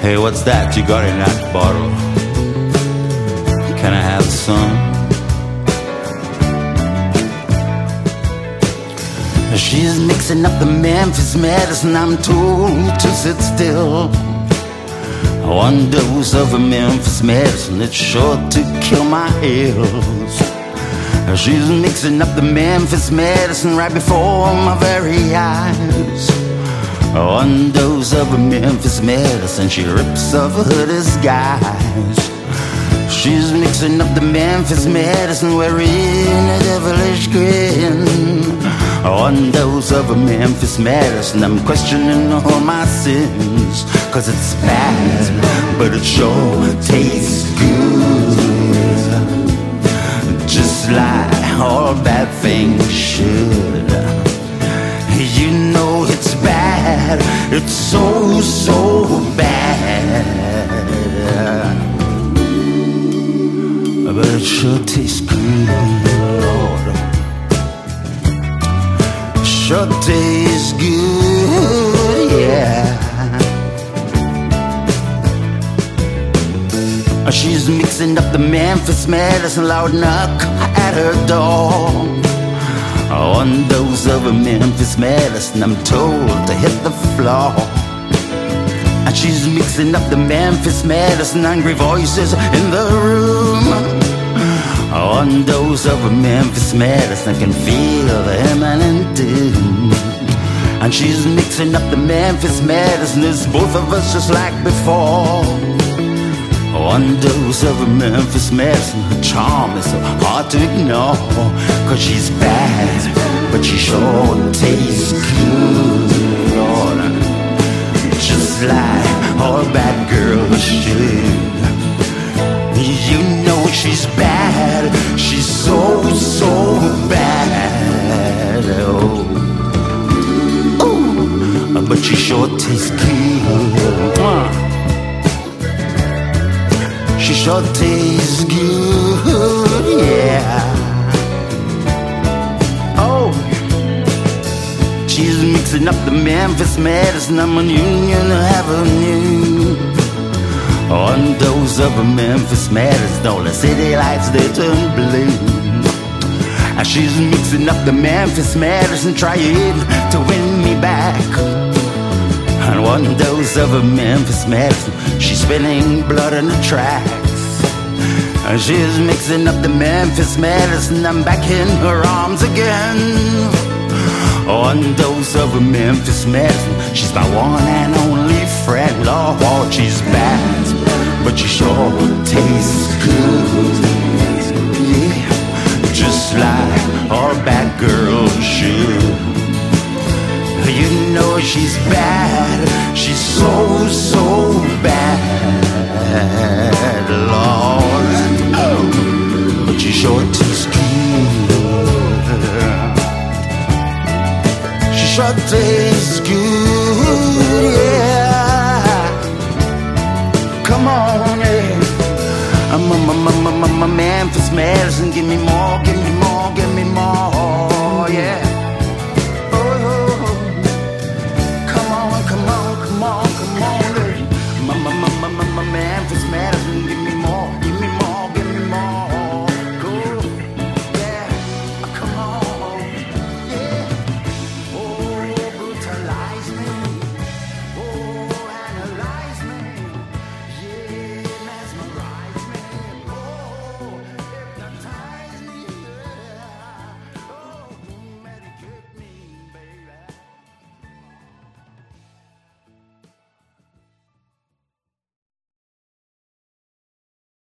Hey, what's that you got in that bottle? Can I have some? She's mixing up the Memphis medicine. I'm told to sit still. One dose of a Memphis medicine, it's sure to kill my ills. She's mixing up the Memphis medicine right before my very eyes. One dose of a Memphis medicine, she rips off her disguise. She's mixing up the Memphis medicine, wearing a devilish grin. One dose of a Memphis medicine, I'm questioning all my sins. Cause it's bad, but it sure tastes good. Just like all bad things should. You know it's bad, it's so, so bad. But it sure tastes good, Lord. Sure tastes good, yeah. She's mixing up the Memphis medicine, loud knock at her door. One dose of a Memphis medicine, I'm told to hit the floor. And she's mixing up the Memphis medicine, angry voices in the room. One dose of a Memphis medicine, I can feel the imminent doom. And she's mixing up the Memphis medicine, it's both of us just like before. One dose of a Memphis medicine, her charm is so hard to ignore. Cause she's bad, but she sure tastes good, Lord. Just like all bad girls should. You know she's bad, she's so, so bad. Oh, but she sure tastes good. She sure tastes good, yeah. Oh, she's mixing up the Memphis medicine, I'm on Union Avenue. One dose of a Memphis medicine, all the city lights they turn blue. And she's mixing up the Memphis medicine, trying to win me back. And one dose of a Memphis medicine, she's spilling blood on the tracks. And she's mixing up the Memphis medicine, I'm back in her arms again. One dose of a Memphis medicine, she's my one and only friend. Lord, she's bad, but she sure tastes good. Yeah, just like all bad girls should. You know she's bad, she's so, so bad, Lord. Oh, but she sure tastes good. She sure tastes good.